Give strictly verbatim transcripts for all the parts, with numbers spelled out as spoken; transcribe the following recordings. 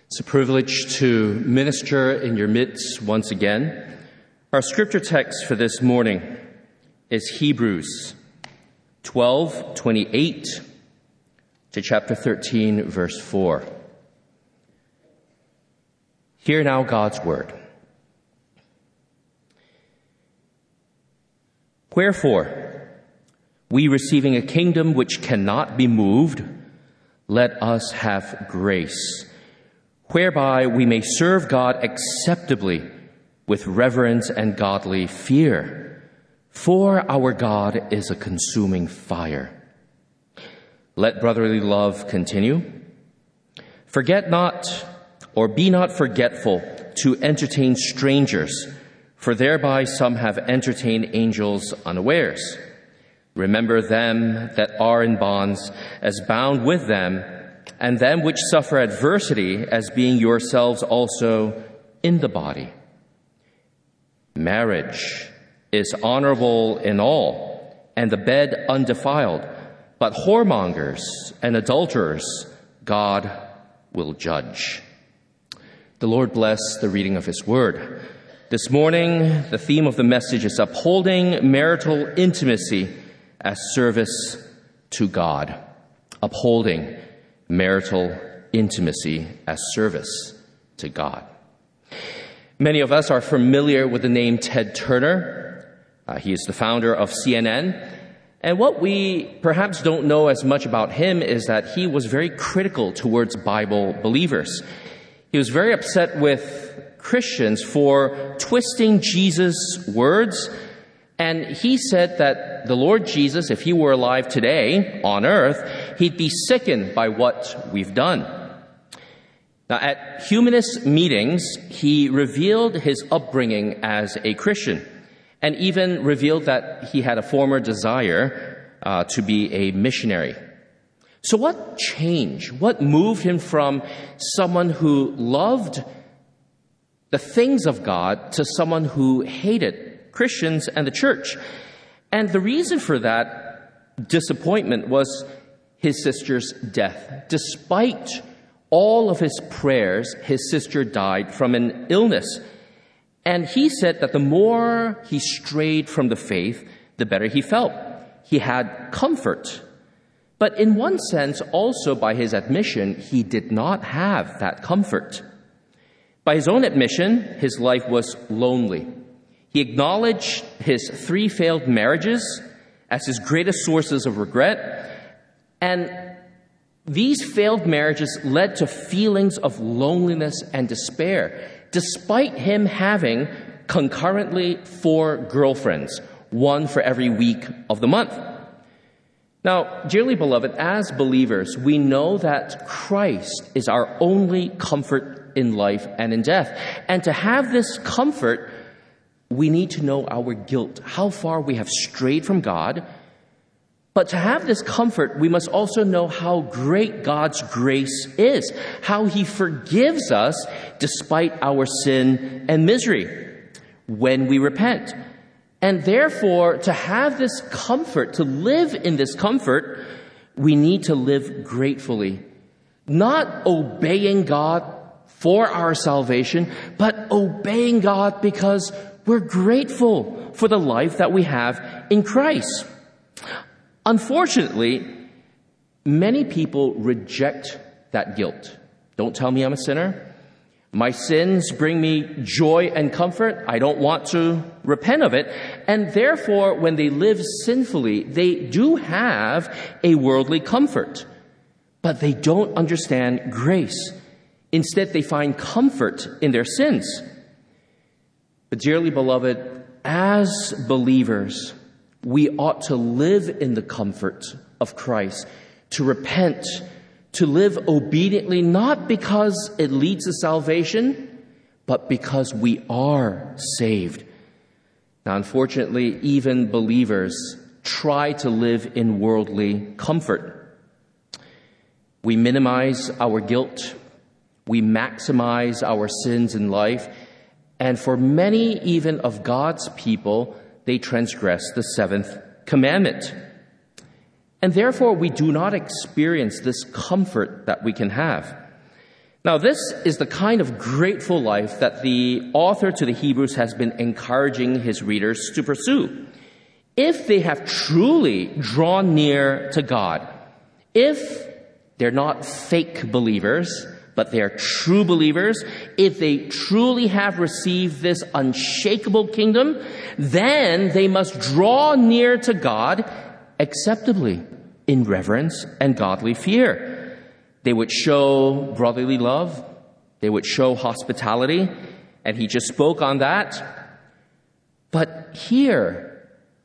It's a privilege to minister in your midst once again. Our scripture text for this morning is Hebrews twelve twenty-eight to chapter thirteen, verse four. Hear now God's word. Wherefore, we receiving a kingdom which cannot be moved, let us have grace, whereby we may serve God acceptably with reverence and godly fear. For our God is a consuming fire. Let brotherly love continue. Forget not, or be not forgetful, to entertain strangers, for thereby some have entertained angels unawares. Remember them that are in bonds, as bound with them, and them which suffer adversity, as being yourselves also in the body. Marriage is honorable in all, and the bed undefiled, but whoremongers and adulterers God will judge. The Lord bless the reading of his word. This morning, the theme of the message is upholding marital intimacy as service to God. Upholding marital intimacy as service to God. Many of us are familiar with the name Ted Turner. Uh, he is the founder of C N N. And what we perhaps don't know as much about him is that he was very critical towards Bible believers. He was very upset with Christians for twisting Jesus' words. And he said that the Lord Jesus, if he were alive today on earth, he'd be sickened by what we've done. Now, at humanist meetings, he revealed his upbringing as a Christian and even revealed that he had a former desire uh, to be a missionary. So what changed? What moved him from someone who loved the things of God to someone who hated Christians and the church? And the reason for that disappointment was his sister's death. Despite all of his prayers, his sister died from an illness. And he said that the more he strayed from the faith, the better he felt. He had comfort. But in one sense, also by his admission, he did not have that comfort. By his own admission, his life was lonely. He acknowledged his three failed marriages as his greatest sources of regret. And these failed marriages led to feelings of loneliness and despair, despite him having concurrently four girlfriends, one for every week of the month. Now, dearly beloved, as believers, we know that Christ is our only comfort in life and in death. And to have this comfort, we need to know our guilt, how far we have strayed from God. But to have this comfort, we must also know how great God's grace is, how he forgives us despite our sin and misery when we repent. And therefore, to have this comfort, to live in this comfort, we need to live gratefully, not obeying God for our salvation, but obeying God because we're grateful for the life that we have in Christ. Unfortunately, many people reject that guilt. Don't tell me I'm a sinner. My sins bring me joy and comfort. I don't want to repent of it. And therefore, when they live sinfully, they do have a worldly comfort. But they don't understand grace. Instead, they find comfort in their sins. But dearly beloved, as believers, we ought to live in the comfort of Christ, to repent, to live obediently, not because it leads to salvation, but because we are saved. Now, unfortunately, even believers try to live in worldly comfort. We minimize our guilt. We maximize our sins in life. And for many even of God's people, they transgress the seventh commandment. And therefore, we do not experience this comfort that we can have. Now, this is the kind of grateful life that the author to the Hebrews has been encouraging his readers to pursue. If they have truly drawn near to God, if they're not fake believers, but they're true believers, if they truly have received this unshakable kingdom, then they must draw near to God acceptably, in reverence and godly fear. They would show brotherly love. They would show hospitality. And he just spoke on that. But here,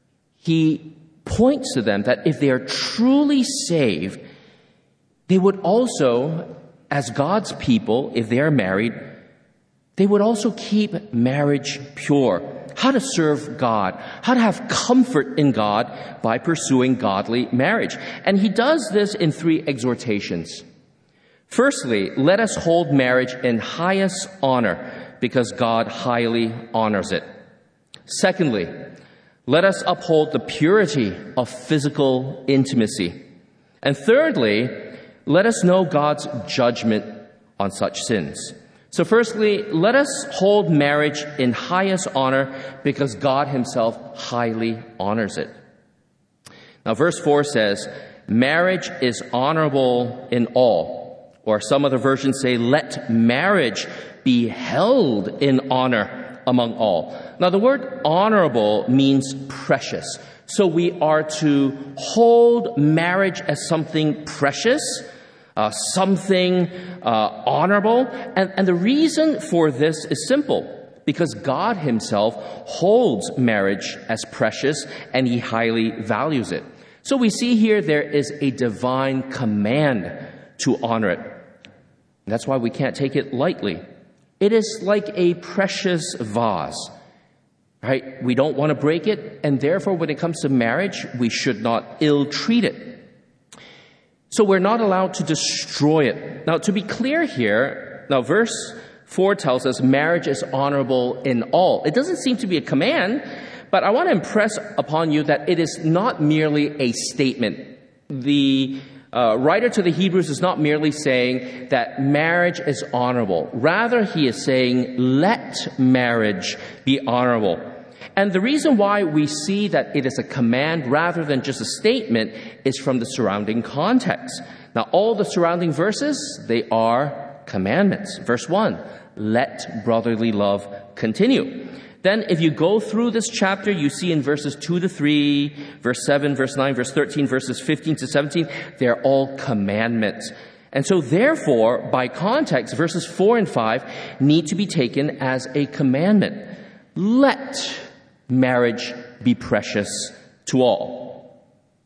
he points to them that if they are truly saved, they would also, as God's people, if they are married, they would also keep marriage pure. How to serve God, how to have comfort in God by pursuing godly marriage. And he does this in three exhortations. Firstly, let us hold marriage in highest honor because God highly honors it. Secondly, let us uphold the purity of physical intimacy. And thirdly, let us know God's judgment on such sins. So firstly, let us hold marriage in highest honor because God himself highly honors it. Now, verse four says, marriage is honorable in all. Or some other versions say, let marriage be held in honor among all. Now, the word honorable means precious. So we are to hold marriage as something precious, uh, something uh, honorable. And, and the reason for this is simple. Because God himself holds marriage as precious and he highly values it. So we see here there is a divine command to honor it. And that's why we can't take it lightly. It is like a precious vase, right? We don't want to break it, and therefore when it comes to marriage, we should not ill-treat it. So we're not allowed to destroy it. Now, to be clear here, now verse four tells us marriage is honorable in all. It doesn't seem to be a command, but I want to impress upon you that it is not merely a statement. The Uh, writer to the Hebrews is not merely saying that marriage is honorable. Rather, he is saying, let marriage be honorable. And the reason why we see that it is a command rather than just a statement is from the surrounding context. Now, all the surrounding verses, they are commandments. Verse one, let brotherly love continue. Then if you go through this chapter, you see in verses two to three, verse seven, verse nine, verse thirteen, verses fifteen to seventeen, they're all commandments. And so therefore, by context, verses four and five need to be taken as a commandment. Let marriage be precious to all.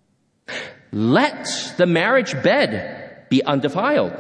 Let the marriage bed be undefiled.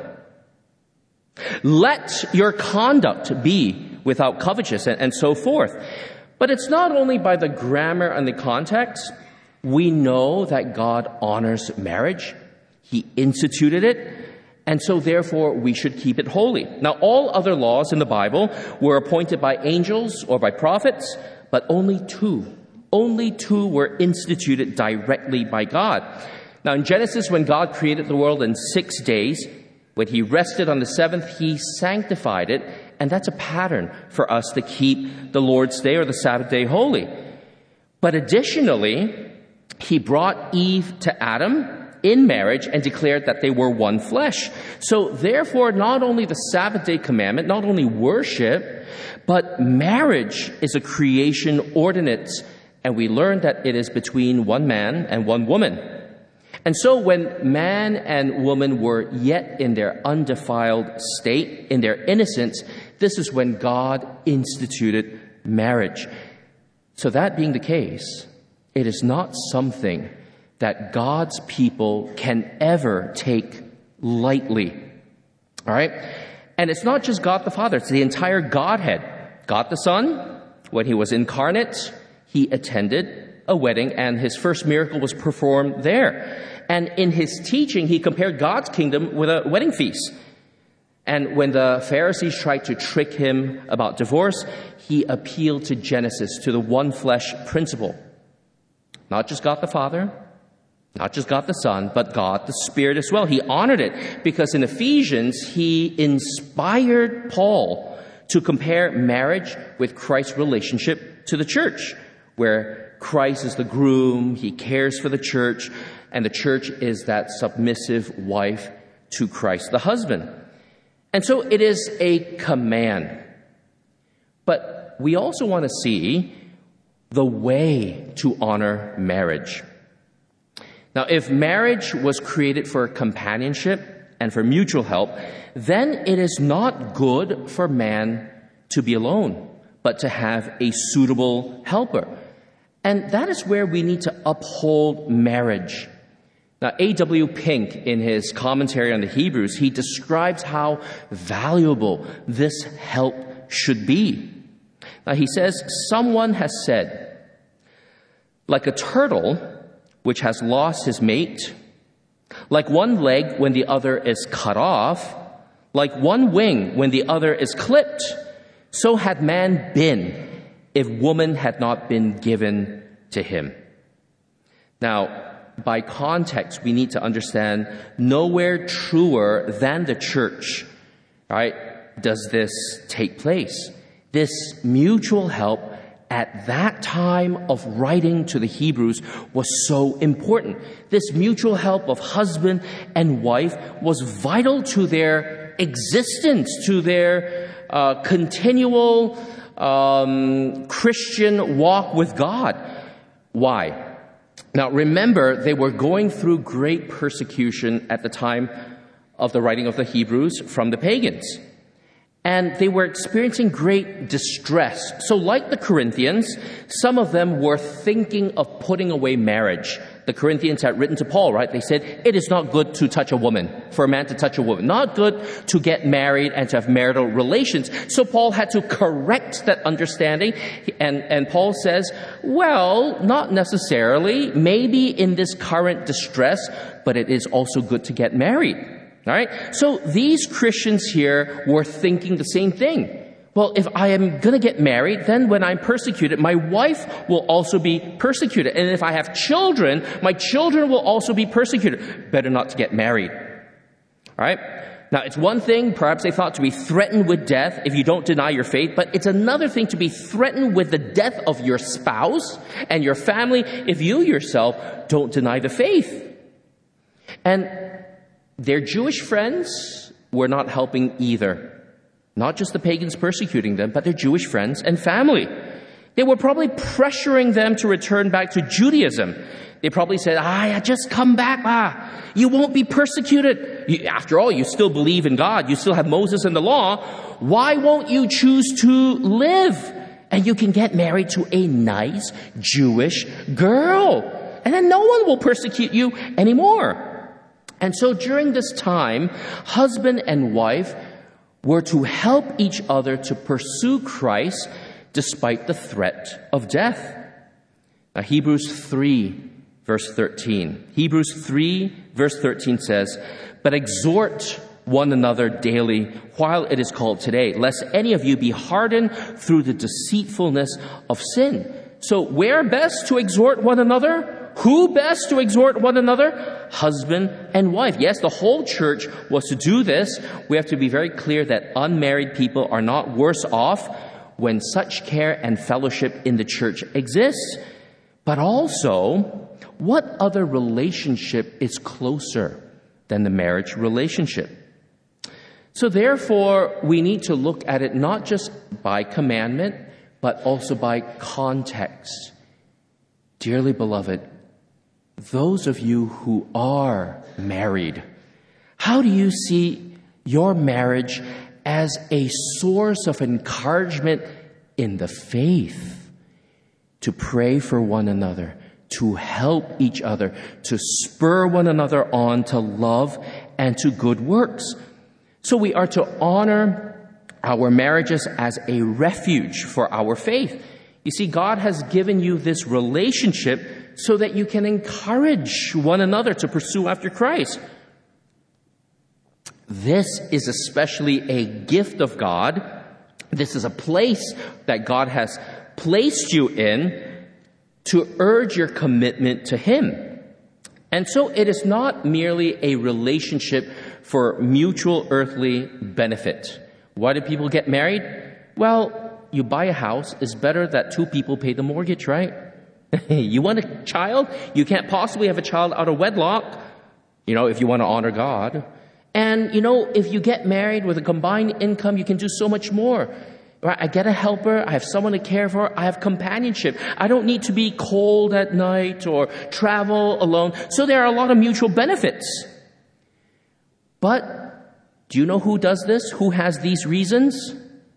Let your conduct be without covetousness, and, and so forth. But it's not only by the grammar and the context. We know that God honors marriage. He instituted it. And so therefore we should keep it holy. Now, all other laws in the Bible were appointed by angels or by prophets, but only two. Only two were instituted directly by God. Now, in Genesis, when God created the world in six days, when he rested on the seventh, he sanctified it. And that's a pattern for us to keep the Lord's Day or the Sabbath day holy. But additionally, he brought Eve to Adam in marriage and declared that they were one flesh. So therefore, not only the Sabbath day commandment, not only worship, but marriage is a creation ordinance. And we learn that it is between one man and one woman. And so when man and woman were yet in their undefiled state, in their innocence, this is when God instituted marriage. So that being the case, it is not something that God's people can ever take lightly. All right? And it's not just God the Father, it's the entire Godhead. God the Son, when he was incarnate, he attended a wedding, and his first miracle was performed there. And in his teaching, he compared God's kingdom with a wedding feast. And when the Pharisees tried to trick him about divorce, he appealed to Genesis, to the one flesh principle. Not just God the Father, Not just God the Son, but God the Spirit as well. He honored it because in Ephesians, he inspired Paul to compare marriage with Christ's relationship to the church, where Christ is the groom, he cares for the church, and the church is that submissive wife to Christ the husband. And so it is a command. But we also want to see the way to honor marriage. Now, if marriage was created for companionship and for mutual help, then it is not good for man to be alone, but to have a suitable helper. And that is where we need to uphold marriage. Now, A W Pink, in his commentary on the Hebrews, he describes how valuable this help should be. Now, he says, someone has said, like a turtle which has lost his mate, like one leg when the other is cut off, like one wing when the other is clipped, so had man been if woman had not been given to him. Now, by context, we need to understand nowhere truer than the church, right, does this take place. This mutual help at that time of writing to the Hebrews was so important. This mutual help of husband and wife was vital to their existence, to their uh, continual um, Christian walk with God. Why? Now, remember, they were going through great persecution at the time of the writing of the Hebrews from the pagans. And they were experiencing great distress. So like the Corinthians, some of them were thinking of putting away marriage. The Corinthians had written to Paul, right? They said, it is not good to touch a woman, for a man to touch a woman. Not good to get married and to have marital relations. So Paul had to correct that understanding. And, and Paul says, well, not necessarily. Maybe in this current distress, but it is also good to get married. All right. So these Christians here were thinking the same thing. Well, if I am going to get married, then when I'm persecuted, my wife will also be persecuted. And if I have children, my children will also be persecuted. Better not to get married. All right. Now, it's one thing, perhaps they thought, to be threatened with death if you don't deny your faith, but it's another thing to be threatened with the death of your spouse and your family if you yourself don't deny the faith. And their Jewish friends were not helping either. Not just the pagans persecuting them, but their Jewish friends and family. They were probably pressuring them to return back to Judaism. They probably said, ah, just come back. Ah, you won't be persecuted. You, after all, you still believe in God. You still have Moses and the law. Why won't you choose to live? And you can get married to a nice Jewish girl. And then no one will persecute you anymore. And so during this time, husband and wife were to help each other to pursue Christ despite the threat of death. Now, Hebrews three, verse thirteen. Hebrews three, verse thirteen says, but exhort one another daily while it is called today, lest any of you be hardened through the deceitfulness of sin. So where best to exhort one another? Who best to exhort one another? Husband and wife. Yes, the whole church was to do this. We have to be very clear that unmarried people are not worse off when such care and fellowship in the church exists. But also, what other relationship is closer than the marriage relationship? So therefore, we need to look at it not just by commandment, but also by context. Dearly beloved, those of you who are married, how do you see your marriage as a source of encouragement in the faith? To pray for one another, to help each other, to spur one another on to love and to good works. So we are to honor our marriages as a refuge for our faith. You see, God has given you this relationship so that you can encourage one another to pursue after Christ. This is especially a gift of God. This is a place that God has placed you in to urge your commitment to Him. And so it is not merely a relationship for mutual earthly benefit. Why do people get married? Well, you buy a house. It's better that two people pay the mortgage, right? You want a child? You can't possibly have a child out of wedlock, you know, if you want to honor God. And, you know, if you get married with a combined income, you can do so much more. Right? I get a helper. I have someone to care for. I have companionship. I don't need to be cold at night or travel alone. So there are a lot of mutual benefits. But do you know who does this? Who has these reasons?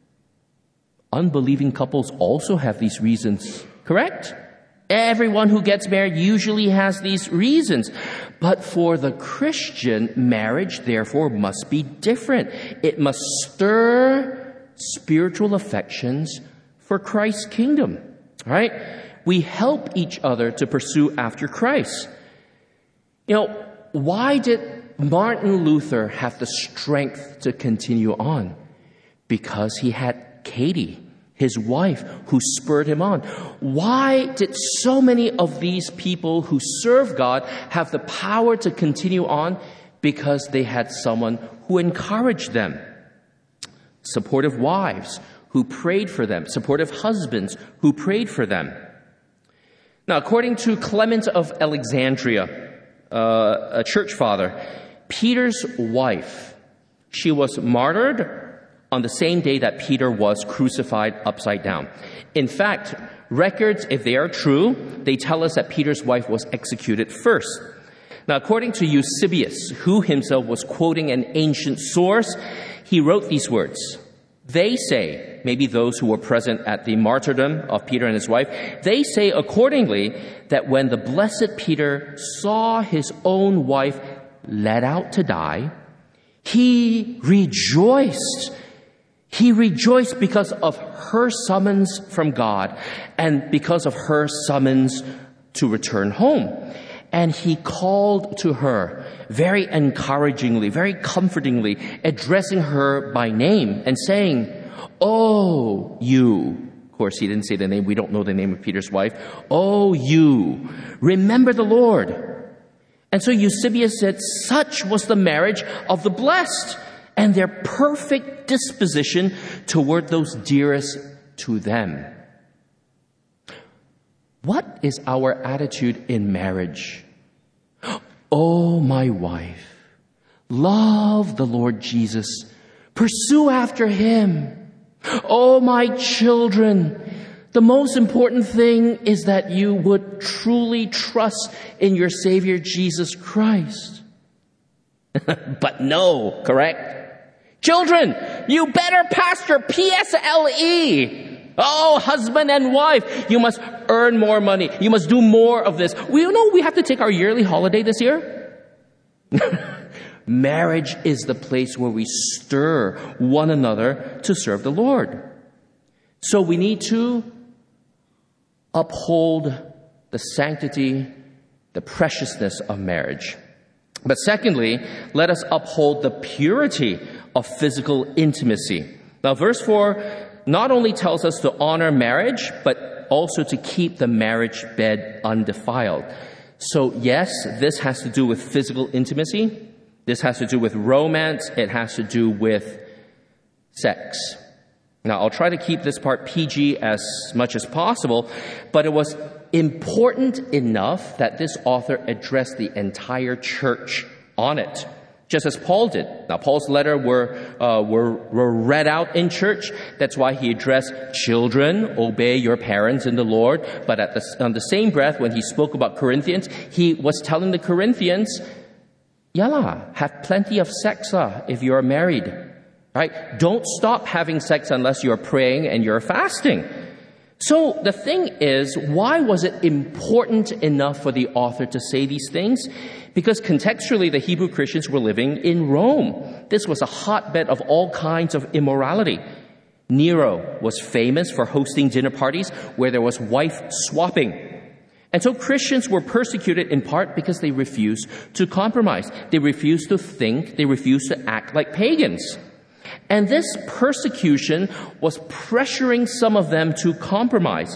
Unbelieving couples also have these reasons, correct? Everyone who gets married usually has these reasons. But for the Christian, marriage, therefore, must be different. It must stir spiritual affections for Christ's kingdom, right? We help each other to pursue after Christ. You know, why did Martin Luther have the strength to continue on? Because he had Katie, his wife, who spurred him on. Why did so many of these people who serve God have the power to continue on? Because they had someone who encouraged them. Supportive wives who prayed for them. Supportive husbands who prayed for them. Now, according to Clement of Alexandria, uh, a church father, Peter's wife, she was martyred on the same day that Peter was crucified upside down. In fact, records, if they are true, they tell us that Peter's wife was executed first. Now, according to Eusebius, who himself was quoting an ancient source, he wrote these words. They say, maybe those who were present at the martyrdom of Peter and his wife, they say accordingly that when the blessed Peter saw his own wife led out to die, he rejoiced. He rejoiced because of her summons from God and because of her summons to return home. And he called to her very encouragingly, very comfortingly, addressing her by name and saying, "Oh, you." Of course, he didn't say the name. We don't know the name of Peter's wife. "Oh, you, remember the Lord." And so Eusebius said, such was the marriage of the blessed and their perfect disposition toward those dearest to them. What is our attitude in marriage? Oh, my wife, love the Lord Jesus. Pursue after him. Oh, my children, the most important thing is that you would truly trust in your Savior, Jesus Christ. But no, correct? Children, you better pass your P S L E. Oh, husband and wife, you must earn more money. You must do more of this. We know we have to take our yearly holiday this year. Marriage is the place where we stir one another to serve the Lord. So we need to uphold the sanctity, the preciousness of marriage. But secondly, let us uphold the purity of physical intimacy. Now, verse four not only tells us to honor marriage, but also to keep the marriage bed undefiled. So yes, this has to do with physical intimacy. This has to do with romance. It has to do with sex. Now, I'll try to keep this part P G as much as possible, but it was important enough that this author addressed the entire church on it, just as Paul did. Now, Paul's letter were, uh, were, were read out in church. That's why he addressed children, obey your parents in the Lord. But at the, on the same breath, when he spoke about Corinthians, he was telling the Corinthians, yalla, have plenty of sex uh, if you are married. Right? Don't stop having sex unless you're praying and you're fasting. So the thing is, why was it important enough for the author to say these things? Because contextually, the Hebrew Christians were living in Rome. This was a hotbed of all kinds of immorality. Nero was famous for hosting dinner parties where there was wife swapping. And so Christians were persecuted in part because they refused to compromise. They refused to think. They refused to act like pagans. And this persecution was pressuring some of them to compromise.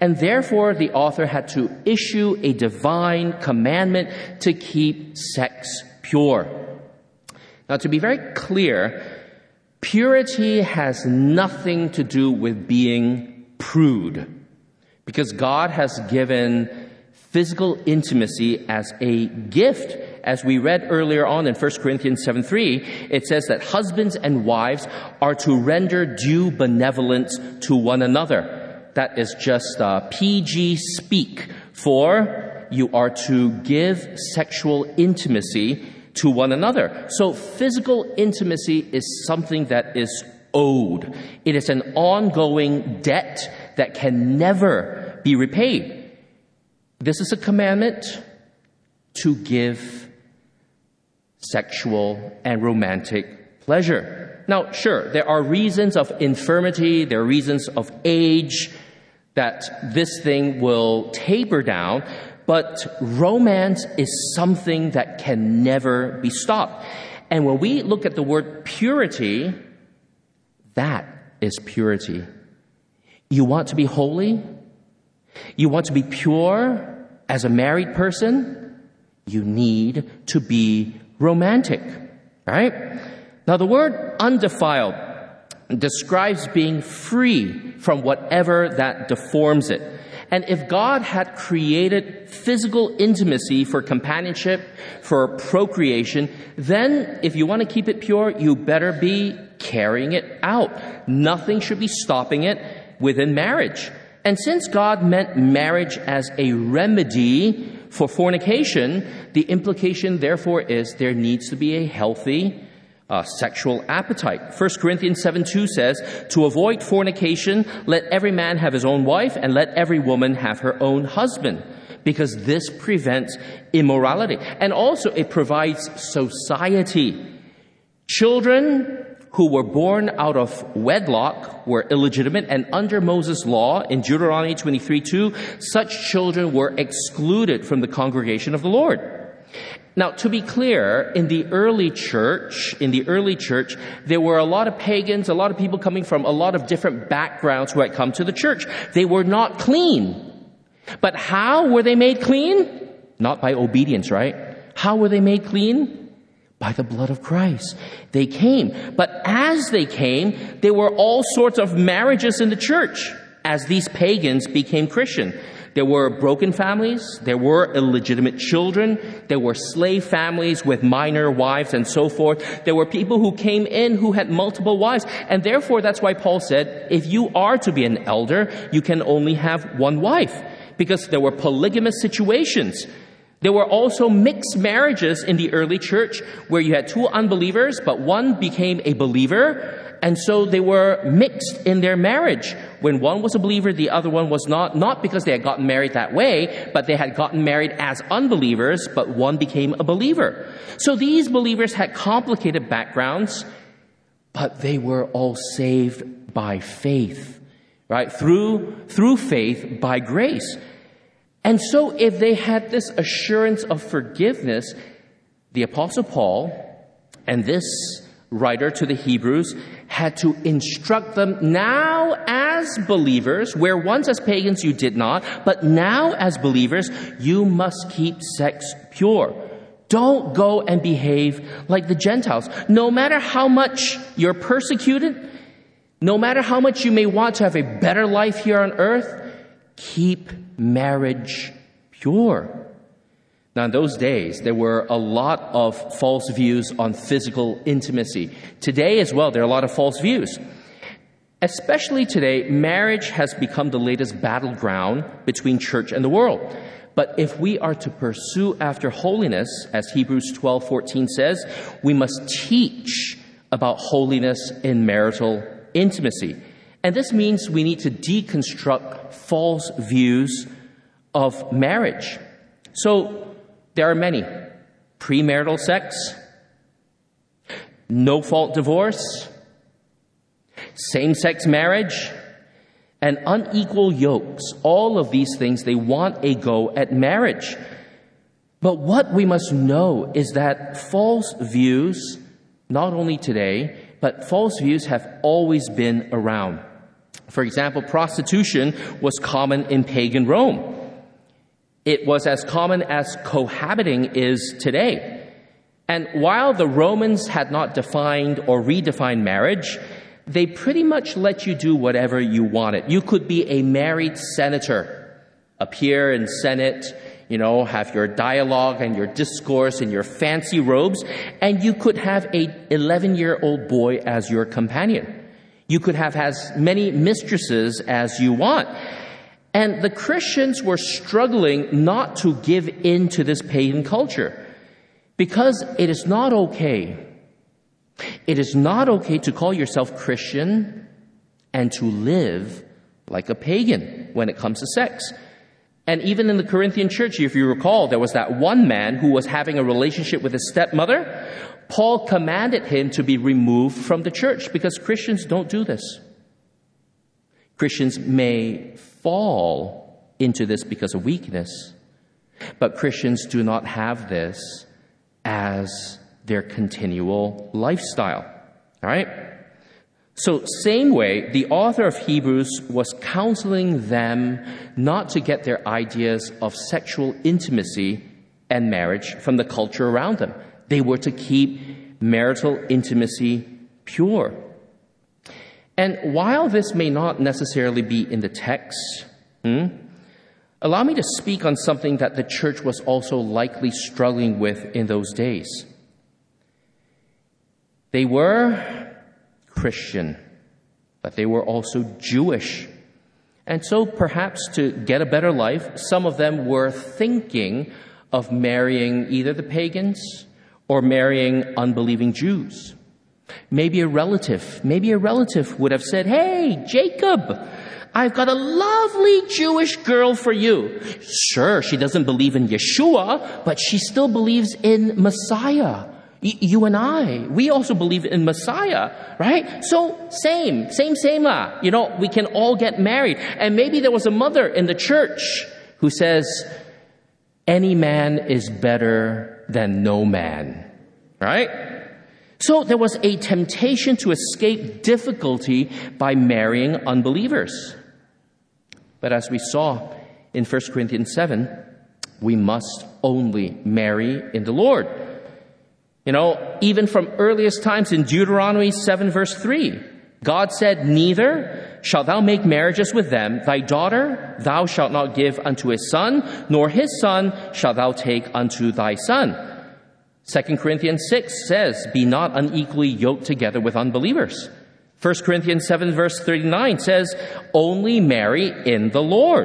And therefore, the author had to issue a divine commandment to keep sex pure. Now, to be very clear, purity has nothing to do with being prude, because God has given physical intimacy as a gift. As we read earlier on in First Corinthians seven three, it says that husbands and wives are to render due benevolence to one another. That is just uh, P G speak for you are to give sexual intimacy to one another. So physical intimacy is something that is owed. It is an ongoing debt that can never be repaid. This is a commandment to give sexual and romantic pleasure. Now, sure, there are reasons of infirmity, there are reasons of age that this thing will taper down, but romance is something that can never be stopped. And when we look at the word purity, that is purity. You want to be holy? You want to be pure as a married person? You need to be romantic, right? Now, the word undefiled describes being free from whatever that deforms it. And if God had created physical intimacy for companionship, for procreation, then if you want to keep it pure, you better be carrying it out. Nothing should be stopping it within marriage. And since God meant marriage as a remedy for fornication, the implication, therefore, is there needs to be a healthy uh, sexual appetite. First Corinthians seven two says, to avoid fornication, let every man have his own wife, and let every woman have her own husband, because this prevents immorality. And also, it provides society. Children who were born out of wedlock were illegitimate, and under Moses' law in Deuteronomy twenty-three two, such children were excluded from the congregation of the Lord. Now, to be clear, in the early church, in the early church, there were a lot of pagans, a lot of people coming from a lot of different backgrounds who had come to the church. They were not clean. But how were they made clean? Not by obedience, right? How were they made clean? By the blood of Christ. They came. But as they came, there were all sorts of marriages in the church as these pagans became Christian. There were broken families, there were illegitimate children, there were slave families with minor wives and so forth. There were people who came in who had multiple wives. And therefore, that's why Paul said, if you are to be an elder, you can only have one wife. Because there were polygamous situations. There were also mixed marriages in the early church where you had two unbelievers, but one became a believer. And so they were mixed in their marriage. When one was a believer, the other one was not, not because they had gotten married that way, but they had gotten married as unbelievers, but one became a believer. So these believers had complicated backgrounds, but they were all saved by faith, right? Through, through faith, by grace. And so if they had this assurance of forgiveness, the Apostle Paul and this writer to the Hebrews had to instruct them now as believers, where once as pagans you did not, but now as believers, you must keep sex pure. Don't go and behave like the Gentiles. No matter how much you're persecuted, no matter how much you may want to have a better life here on earth, keep marriage pure. Now, in those days, there were a lot of false views on physical intimacy. Today as well, there are a lot of false views. Especially today, marriage has become the latest battleground between church and the world. But if we are to pursue after holiness, as Hebrews twelve fourteen says, we must teach about holiness in marital intimacy. And this means we need to deconstruct false views of marriage. So, there are many. Premarital sex, no-fault divorce, same-sex marriage, and unequal yokes. All of these things, they want a go at marriage. But what we must know is that false views, not only today, but false views have always been around. For example, prostitution was common in pagan Rome. It was as common as cohabiting is today. And while the Romans had not defined or redefined marriage, they pretty much let you do whatever you wanted. You could be a married senator, appear in Senate, you know, have your dialogue and your discourse in your fancy robes, and you could have a eleven-year-old boy as your companion. You could have as many mistresses as you want. And the Christians were struggling not to give in to this pagan culture, because it is not okay. It is not okay to call yourself Christian and to live like a pagan when it comes to sex. And even in the Corinthian church, if you recall, there was that one man who was having a relationship with his stepmother. Paul commanded him to be removed from the church because Christians don't do this. Christians may fall into this because of weakness, but Christians do not have this as their continual lifestyle. All right? So, same way, the author of Hebrews was counseling them not to get their ideas of sexual intimacy and marriage from the culture around them. They were to keep marital intimacy pure. And while this may not necessarily be in the text, hmm, allow me to speak on something that the church was also likely struggling with in those days. They were Christian, but they were also Jewish. And so perhaps to get a better life, some of them were thinking of marrying either the pagans or marrying unbelieving Jews. Maybe a relative, maybe a relative would have said, "Hey, Jacob, I've got a lovely Jewish girl for you." Sure, she doesn't believe in Yeshua, but she still believes in Messiah. Y- you and I, we also believe in Messiah, right? So same, same, same lah. You know, we can all get married. And maybe there was a mother in the church who says, "Any man is better than no man," right? So there was a temptation to escape difficulty by marrying unbelievers. But as we saw in First Corinthians seven, we must only marry in the Lord. You know, even from earliest times in Deuteronomy seven verse three, God said, "Neither shalt thou make marriages with them. Thy daughter thou shalt not give unto his son, nor his son shalt thou take unto thy son." Second Corinthians six says, "Be not unequally yoked together with unbelievers." First Corinthians seven verse thirty-nine says, "Only marry in the Lord."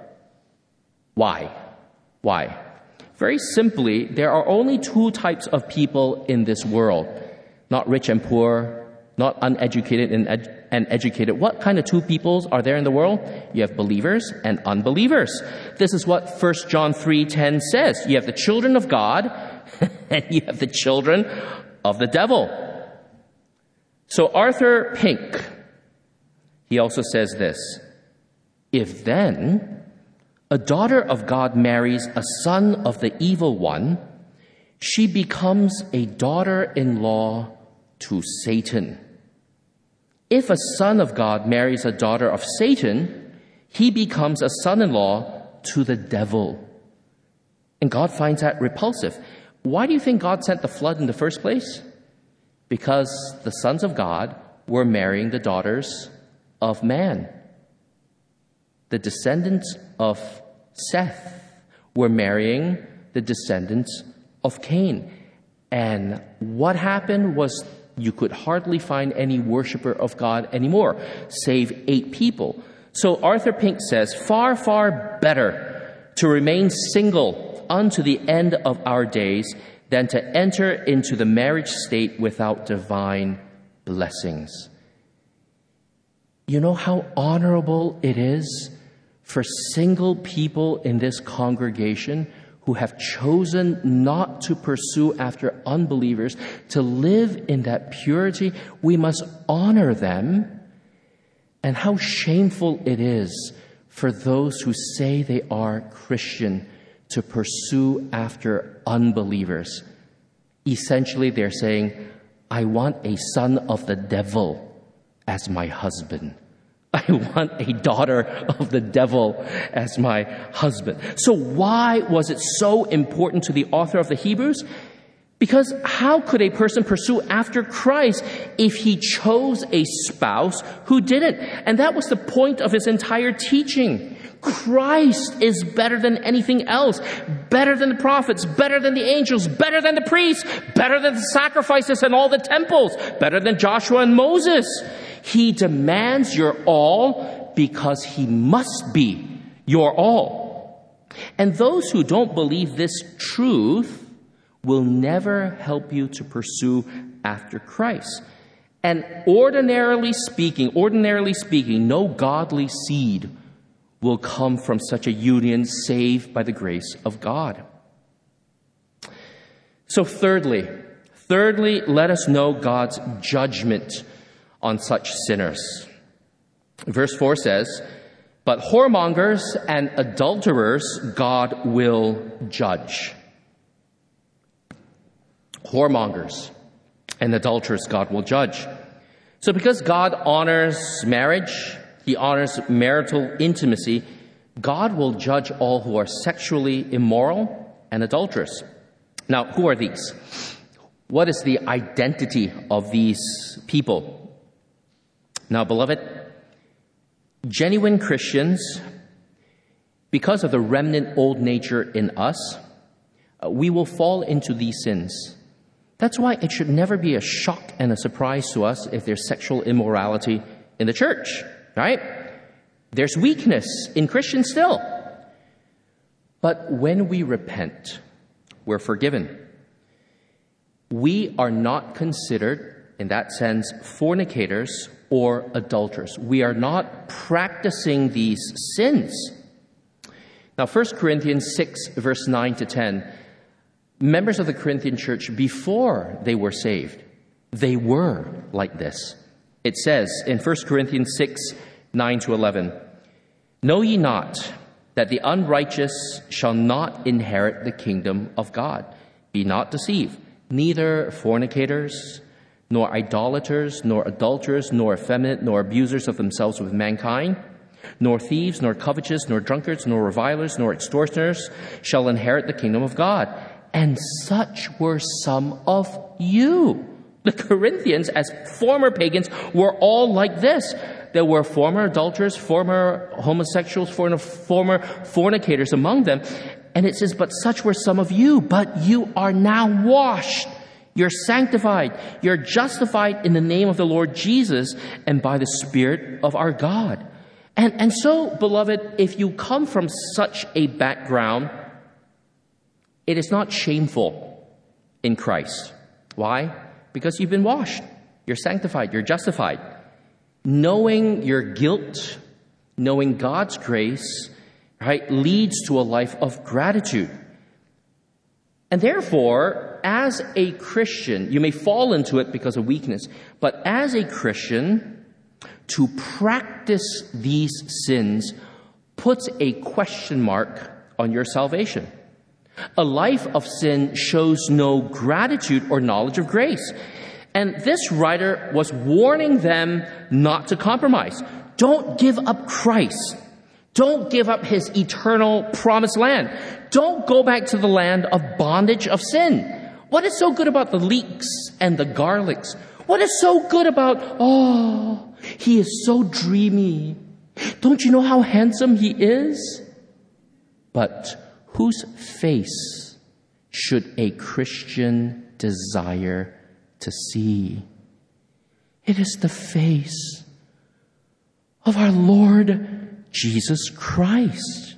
Why? Why? Very simply, there are only two types of people in this world. Not rich and poor, not uneducated and, ed- and educated. What kind of two peoples are there in the world? You have believers and unbelievers. This is what First John three ten says. You have the children of God and you have the children of the devil. So Arthur Pink, he also says this: "If then a daughter of God marries a son of the evil one, she becomes a daughter-in-law to Satan. If a son of God marries a daughter of Satan, he becomes a son-in-law to the devil." And God finds that repulsive. Why do you think God sent the flood in the first place? Because the sons of God were marrying the daughters of man. The descendants of Seth were marrying the descendants of Cain. And what happened was you could hardly find any worshiper of God anymore, save eight people. So Arthur Pink says, "Far, far better to remain single unto the end of our days than to enter into the marriage state without divine blessings." You know how honorable it is for single people in this congregation who have chosen not to pursue after unbelievers, to live in that purity. We must honor them. And how shameful it is for those who say they are Christian to pursue after unbelievers. Essentially, they're saying, "I want a son of the devil as my husband, I want a daughter of the devil as my husband. So why was it so important to the author of the Hebrews? Because how could a person pursue after Christ if he chose a spouse who didn't? And that was the point of his entire teaching. Christ is better than anything else, better than the prophets, better than the angels, better than the priests, better than the sacrifices and all the temples, better than Joshua and Moses. He demands your all because he must be your all. And those who don't believe this truth will never help you to pursue after Christ. And ordinarily speaking, ordinarily speaking, no godly seed will come from such a union saved by the grace of God. So thirdly, thirdly, let us know God's judgment on such sinners. Verse four says, but whoremongers and adulterers God will judge. Whoremongers and adulterers God will judge. So because God honors marriage, he honors marital intimacy, God will judge all who are sexually immoral and adulterous. Now, who are these? What is the identity of these people? Now, beloved, genuine Christians, because of the remnant old nature in us, we will fall into these sins. That's why it should never be a shock and a surprise to us if there's sexual immorality in the church. Right? There's weakness in Christians still. But when we repent, we're forgiven. We are not considered, in that sense, fornicators or adulterers. We are not practicing these sins. Now, First Corinthians six, verse nine to ten, members of the Corinthian church, before they were saved, they were like this. It says in First Corinthians six, nine to eleven, know ye not that the unrighteous shall not inherit the kingdom of God? Be not deceived. Neither fornicators, nor idolaters, nor adulterers, nor effeminate, nor abusers of themselves with mankind, nor thieves, nor covetous, nor drunkards, nor revilers, nor extortioners shall inherit the kingdom of God. And such were some of you. The Corinthians, as former pagans, were all like this. There were former adulterers, former homosexuals, former, former fornicators among them. And it says, but such were some of you, but you are now washed. You're sanctified. You're justified in the name of the Lord Jesus and by the Spirit of our God. And, and so, beloved, if you come from such a background, it is not shameful in Christ. Why? Because you've been washed. You're sanctified. You're justified. Knowing your guilt, knowing God's grace, right, leads to a life of gratitude. And therefore, as a Christian, you may fall into it because of weakness, but as a Christian, to practice these sins puts a question mark on your salvation. A life of sin shows no gratitude or knowledge of grace. And this writer was warning them not to compromise. Don't give up Christ. Don't give up his eternal promised land. Don't go back to the land of bondage of sin. What is so good about the leeks and the garlics? What is so good about, oh, he is so dreamy. Don't you know how handsome he is? But whose face should a Christian desire to see? It is the face of our Lord Jesus Christ.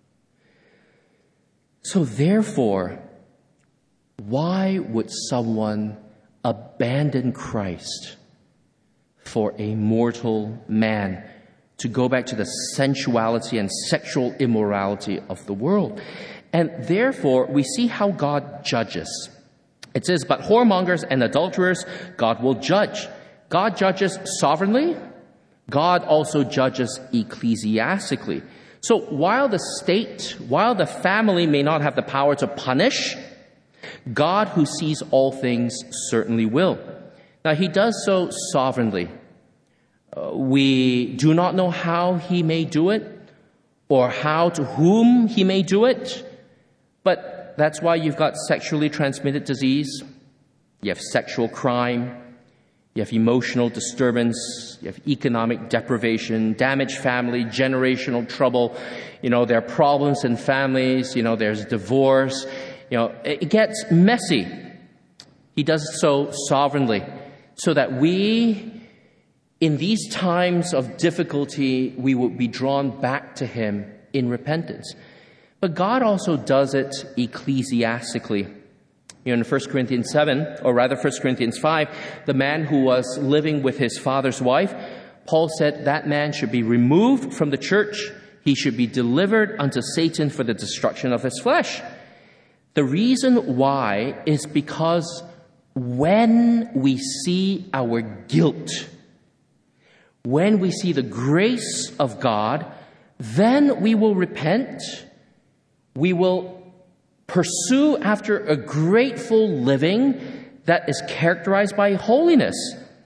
So therefore, why would someone abandon Christ for a mortal man to go back to the sensuality and sexual immorality of the world? And therefore, we see how God judges. It says, but whoremongers and adulterers, God will judge. God judges sovereignly. God also judges ecclesiastically. So while the state, while the family may not have the power to punish, God who sees all things certainly will. Now, he does so sovereignly. Uh, we do not know how he may do it or how to whom he may do it. But that's why you've got sexually transmitted disease. You have sexual crime. You have emotional disturbance. You have economic deprivation, damaged family, generational trouble. You know, there are problems in families. You know, there's divorce. You know, it gets messy. He does so sovereignly so that we, in these times of difficulty, we will be drawn back to him in repentance. But God also does it ecclesiastically. You know, in First Corinthians seven, or rather First Corinthians five, the man who was living with his father's wife, Paul said that man should be removed from the church. He should be delivered unto Satan for the destruction of his flesh. The reason why is because when we see our guilt, when we see the grace of God, then we will repent. We will pursue after a grateful living that is characterized by holiness.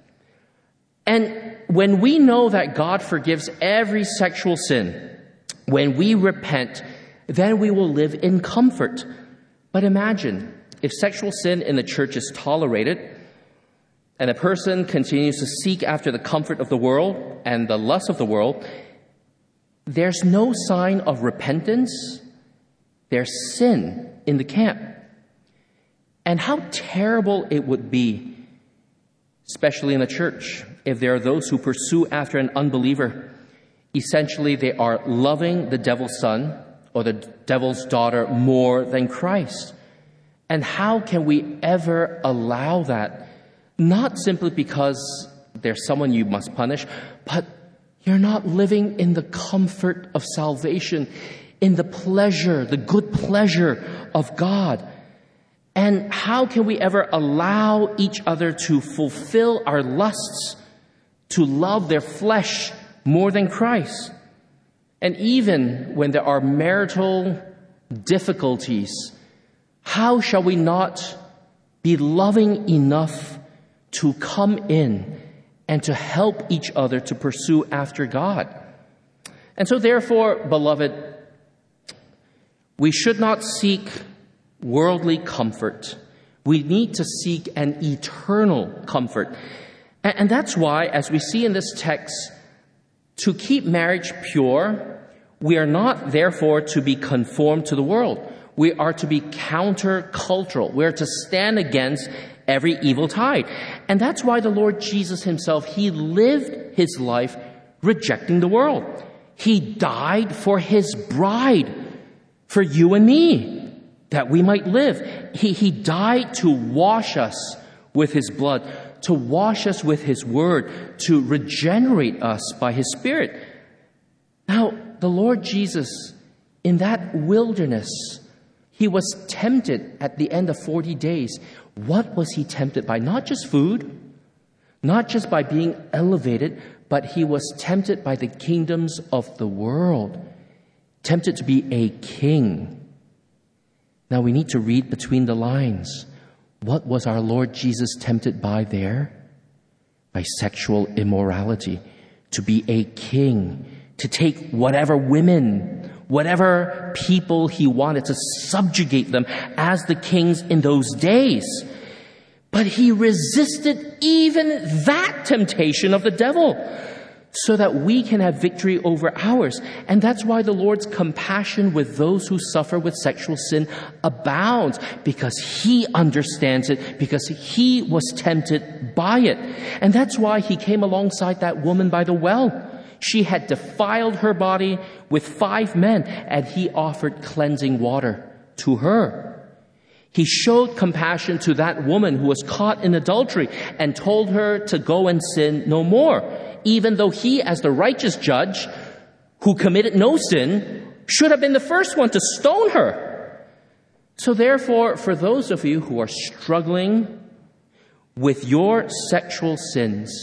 And when we know that God forgives every sexual sin, when we repent, then we will live in comfort. But imagine if sexual sin in the church is tolerated and a person continues to seek after the comfort of the world and the lust of the world, there's no sign of repentance. There's sin in the camp. And how terrible it would be, especially in the church, if there are those who pursue after an unbeliever. Essentially, they are loving the devil's son or the devil's daughter more than Christ. And how can we ever allow that? Not simply because there's someone you must punish, but you're not living in the comfort of salvation, in the pleasure, the good pleasure of God. And how can we ever allow each other to fulfill our lusts, to love their flesh more than Christ? And even when there are marital difficulties, how shall we not be loving enough to come in and to help each other to pursue after God? And so therefore, beloved, we should not seek worldly comfort. We need to seek an eternal comfort. And that's why, as we see in this text, to keep marriage pure, we are not therefore to be conformed to the world. We are to be counter-cultural. We are to stand against every evil tide. And that's why the Lord Jesus himself, he lived his life rejecting the world. He died for his bride, for you and me, that we might live. He, he died to wash us with his blood, to wash us with his word, to regenerate us by his Spirit. Now, the Lord Jesus, in that wilderness, he was tempted at the end of forty days. What was he tempted by? Not just food, not just by being elevated, but he was tempted by the kingdoms of the world, tempted to be a king. Now we need to read between the lines. What was our Lord Jesus tempted by there? By sexual immorality, to be a king, to take whatever women, whatever people he wanted, to subjugate them as the kings in those days. But he resisted even that temptation of the devil so that we can have victory over ours. And that's why the Lord's compassion with those who suffer with sexual sin abounds, because he understands it, because he was tempted by it. And that's why he came alongside that woman by the well. She had defiled her body with five men, and he offered cleansing water to her. He showed compassion to that woman who was caught in adultery and told her to go and sin no more, even though he, as the righteous judge who committed no sin, should have been the first one to stone her. So therefore, for those of you who are struggling with your sexual sins,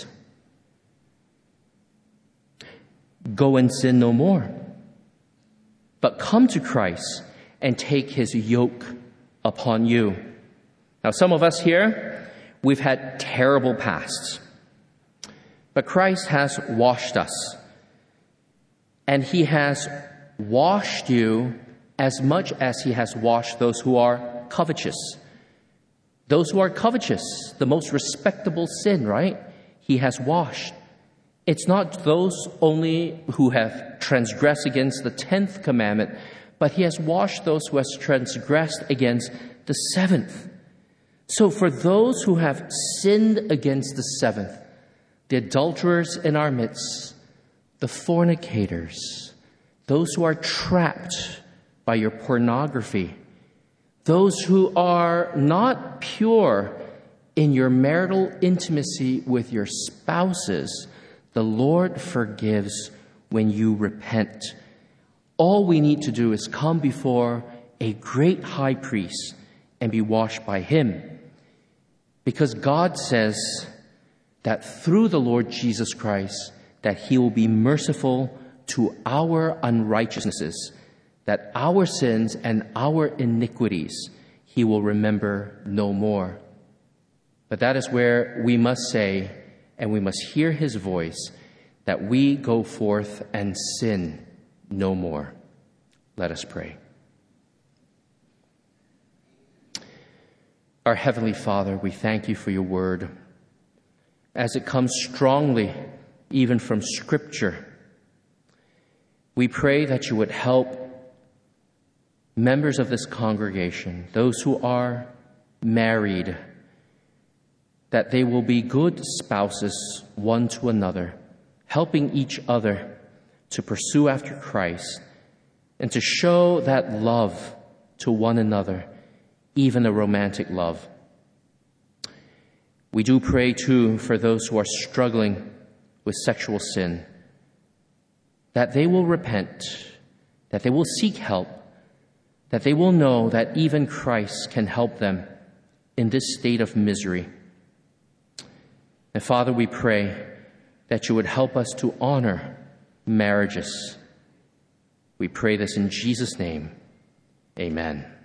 go and sin no more, but come to Christ and take his yoke upon you. Now, some of us here, we've had terrible pasts. But Christ has washed us. And he has washed you as much as he has washed those who are covetous. Those who are covetous, the most respectable sin, right? He has washed. It's not those only who have transgressed against the tenth commandment, but he has washed those who have transgressed against the seventh. So for those who have sinned against the seventh, the adulterers in our midst, the fornicators, those who are trapped by your pornography, those who are not pure in your marital intimacy with your spouses, the Lord forgives when you repent. All we need to do is come before a great high priest and be washed by him. Because God says that through the Lord Jesus Christ, that he will be merciful to our unrighteousnesses, that our sins and our iniquities he will remember no more. But that is where we must say, and we must hear his voice, that we go forth and sin no more. Let us pray. Our Heavenly Father, we thank you for your word, as it comes strongly even from Scripture. We pray that you would help members of this congregation, those who are married, that they will be good spouses one to another, helping each other to pursue after Christ and to show that love to one another, even a romantic love. We do pray, too, for those who are struggling with sexual sin, that they will repent, that they will seek help, that they will know that even Christ can help them in this state of misery. And Father, we pray that you would help us to honor marriages. We pray this in Jesus' name. Amen.